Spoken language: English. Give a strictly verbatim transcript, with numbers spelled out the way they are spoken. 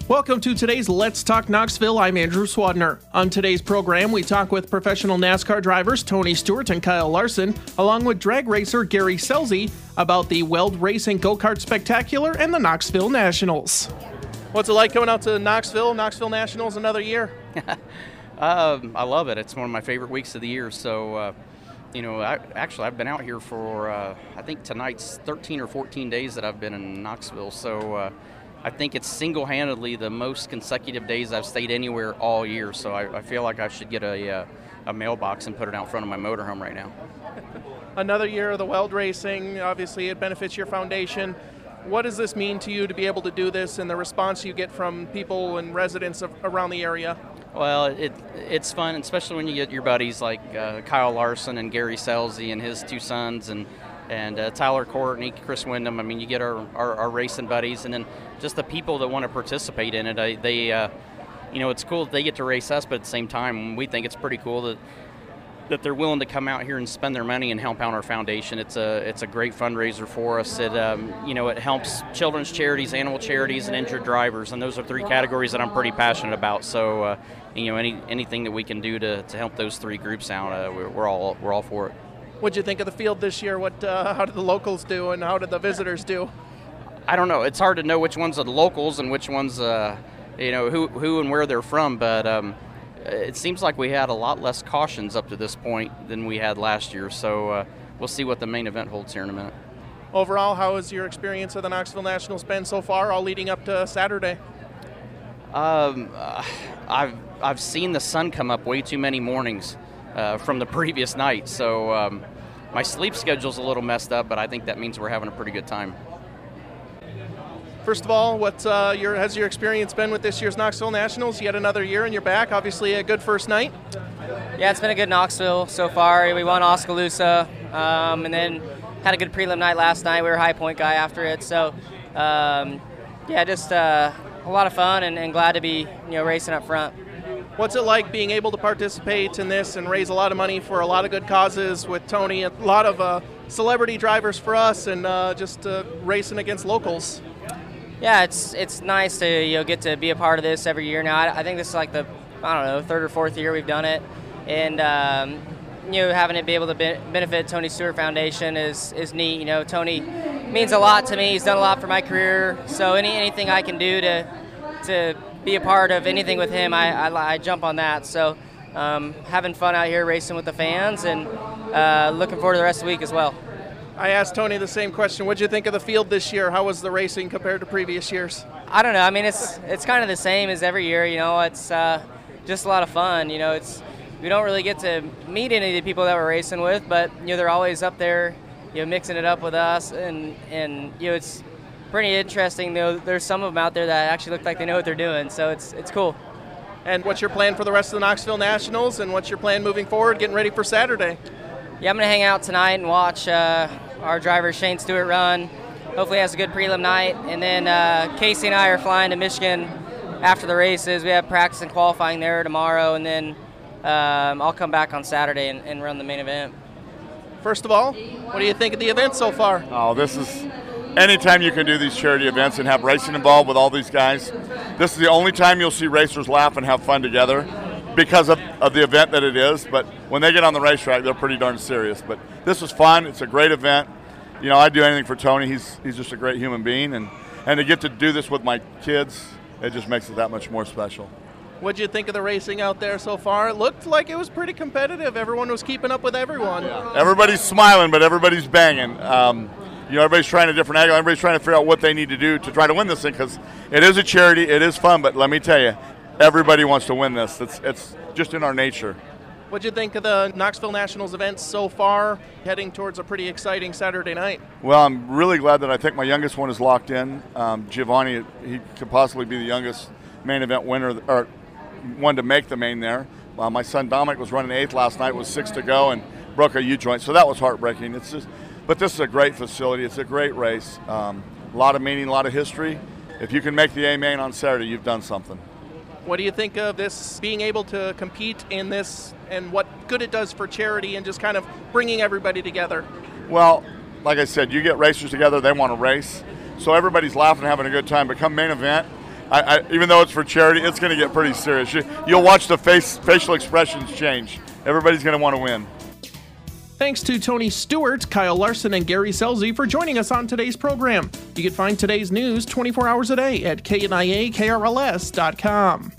Welcome to today's Let's Talk Knoxville. I'm Andrew Swadner. On today's program, we talk with professional NASCAR drivers Tony Stewart and Kyle Larson, along with drag racer Gary Scelzi, about the Weld Racing Go-Kart Spectacular and the Knoxville Nationals. What's it like coming out to Knoxville, Knoxville Nationals another year? um, I love it. It's one of my favorite weeks of the year. So, uh, you know, I, actually, I've been out here for, uh, I think tonight's thirteen or fourteen days that I've been in Knoxville. So, uh, I think it's single-handedly the most consecutive days I've stayed anywhere all year, so I, I feel like I should get a, uh, a mailbox and put it out in front of my motorhome right now. Another year of the Weld Racing, obviously it benefits your foundation. What does this mean to you to be able to do this and the response you get from people and residents of, around the area? Well, it it's fun, especially when you get your buddies like uh, Kyle Larson and Gary Scelzi and his two sons, and and uh, Tyler Courtney, Chris Wyndham. I mean, you get our, our, our racing buddies, and then just the people that want to participate in it. I, they, uh, you know, it's cool that they get to race us, but at the same time, we think it's pretty cool that that they're willing to come out here and spend their money and help out our foundation. It's a it's a great fundraiser for us. It um, you know, it helps children's charities, animal charities, and injured drivers, and those are three categories that I'm pretty passionate about. So, uh, you know, any anything that we can do to, to help those three groups out, uh, we're, we're all we're all for it. What'd you think of the field this year? What, uh, how did the locals do, and how did the visitors do? I don't know. It's hard to know which ones are the locals and which ones, uh, you know, who who and where they're from. But um, it seems like we had a lot less cautions up to this point than we had last year. So uh, we'll see what the main event holds here in a minute. Overall, how has your experience of the Knoxville Nationals been so far, all leading up to Saturday? Um, uh, I've I've seen the sun come up way too many mornings uh, from the previous night. So um, my sleep schedule's a little messed up, but I think that means we're having a pretty good time. First of all, what uh, your, has your experience been with this year's Knoxville Nationals? Yet another year and you're back. Obviously a good first night. Yeah, it's been a good Knoxville so far. We won Oskaloosa, um, and then had a good prelim night last night. We were High Point guy after it. So, um, yeah, just uh, a lot of fun and, and glad to be you know racing up front. What's it like being able to participate in this and raise a lot of money for a lot of good causes with Tony, a lot of uh, celebrity drivers for us, and uh, just uh, racing against locals? Yeah, it's it's nice to you know get to be a part of this every year now. I, I think this is like the I don't know third or fourth year we've done it, and um, you know having it be able to be benefit Tony Stewart Foundation is is neat. You know, Tony means a lot to me. He's done a lot for my career, so any anything I can do to to be a part of anything with him, I I, I jump on that. So um, having fun out here racing with the fans, and uh, looking forward to the rest of the week as well. I asked Tony the same question. What did you think of the field this year? How was the racing compared to previous years? I don't know. I mean, it's it's kind of the same as every year. You know, it's uh, just a lot of fun. You know, it's we don't really get to meet any of the people that we're racing with, but you know, they're always up there, you know, mixing it up with us, and and you know, it's pretty interesting. You know, there's some of them out there that actually look like they know what they're doing, so it's it's cool. And what's your plan for the rest of the Knoxville Nationals, and what's your plan moving forward, getting ready for Saturday? Yeah, I'm going to hang out tonight and watch uh, our driver Shane Stewart run. Hopefully he has a good prelim night. And then uh, Casey and I are flying to Michigan after the races. We have practice and qualifying there tomorrow, and then um, I'll come back on Saturday and, and run the main event. First of all, what do you think of the event so far? Oh, this is anytime you can do these charity events and have racing involved with all these guys, this is the only time you'll see racers laugh and have fun together, because of, of the event that it is. But when they get on the racetrack, they're pretty darn serious. But this was fun. It's a great event. You know, I'd do anything for Tony. He's he's just a great human being. And, and to get to do this with my kids, it just makes it that much more special. What did you think of the racing out there so far? It looked like it was pretty competitive. Everyone was keeping up with everyone. Yeah. Everybody's smiling, but everybody's banging. Um, you know, everybody's trying a different angle. Everybody's trying to figure out what they need to do to try to win this thing, because it is a charity. It is fun. But let me tell you, everybody wants to win this. It's it's just in our nature. What did you think of the Knoxville Nationals events so far, heading towards a pretty exciting Saturday night? Well, I'm really glad that I think my youngest one is locked in. Um, Giovanni, he could possibly be the youngest main event winner, or one to make the main there. Uh, my son Dominic was running eighth last night with six to go and broke a U-joint, so that was heartbreaking. It's just, but this is a great facility. It's a great race. Um, a lot of meaning, a lot of history. If you can make the A main on Saturday, you've done something. What do you think of this, being able to compete in this, and what good it does for charity and just kind of bringing everybody together? Well, like I said, you get racers together, they want to race. So everybody's laughing and having a good time. But come main event, I, I, even though it's for charity, it's going to get pretty serious. You, you'll watch the face facial expressions change. Everybody's going to want to win. Thanks to Tony Stewart, Kyle Larson, and Gary Scelzi for joining us on today's program. You can find today's news twenty-four hours a day at K N I A K R L S dot com.